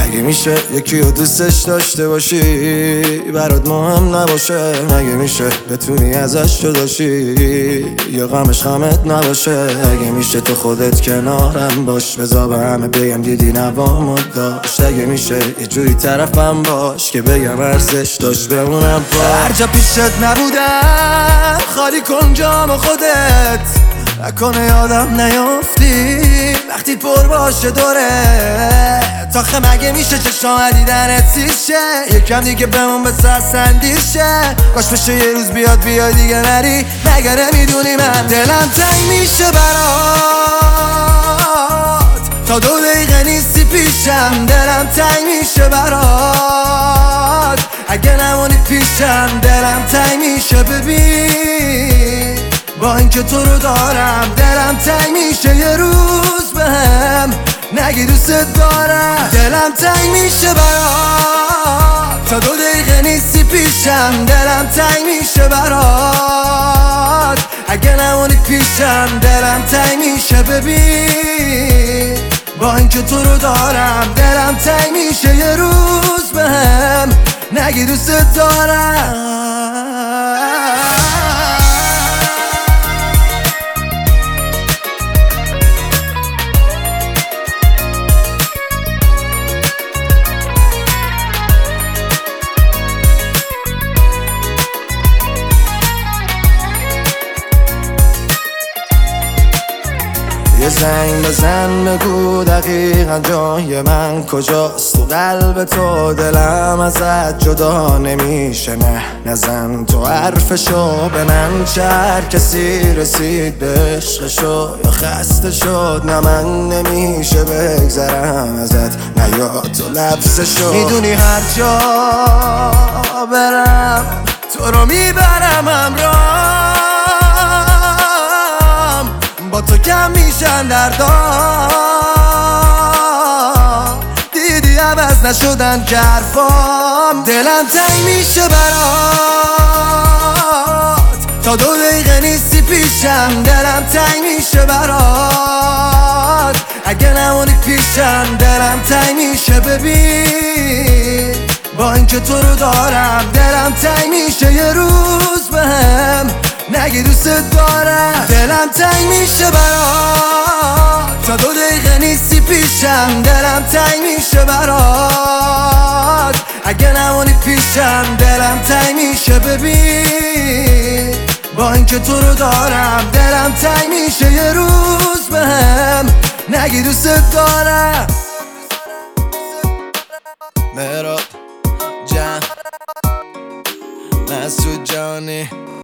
مگه میشه یکی رو دوستش داشته باشی برات مهم نباشه؟ مگه میشه بتونی ازش جداشی یا غمش غمت نباشه؟ مگه میشه تو خودت کنارم باش بذار به همه بگم دیدی نوامو داشت؟ مگه میشه یه جوری طرفم باش که بگم ارزش داشت بمونم پا هر جا پیشت نبودم خالی کن جام خودت نکنه یادم نیافتی وقتی پر باشه دوره تاخه مگه میشه چشام دیدنت سیشه یکم دیگه بمون به سندیشه کاش بشه یه روز بیاد دیگه نری مگه نمیدونی من دلم تنگ میشه برات تا 2 دقیقه نیستی پیشم دلم تنگ میشه برات اگه نمونی پیشم دلم تنگ میشه ببین با اینکه تو رو دارم دلم تنگ میشه یه روز بهم نگی دوست دارم دلم تنگ میشه برات تا 2 دقیقه نیستی پیشم دلم تنگ میشه برات اگه نمونی پیشم دلم تنگ میشه ببین با اینکه تو رو دارم دلم تنگ میشه یه روز بهم نگی دوست دارم یه زنگ بزن بگو دقیقا جای من کجاست تو قلب تو دلم ازت جدا نمیشه نه نزن تو حرفشو به من چه هر کسی رسید به عشقشو یا خسته شد نه من نمیشه بگذرم ازت نه یا تو لبسشو میدونی هر جا برم تو رو میبرم همراه با تو کم میشن دردام دیدی عوض نشدن که حرفام دلم تنگ میشه برات تا 2 دقیقه نیستی پیشم دلم تنگ میشه برات اگه نمونی پیشم دلم تنگ میشه ببین با اینکه تو رو دارم دلم تنگ میشه یه روز بهم نگی دوست دارم دلم تنگ میشه برات تا 2 دقیقه نیستی پیشم دلم تنگ میشه برات اگه نمونی پیشم دلم تنگ میشه ببین با اینکه تو رو دارم دلم تنگ میشه یه روز بهم نگی دوست دارم مهراب جان مسعود جانی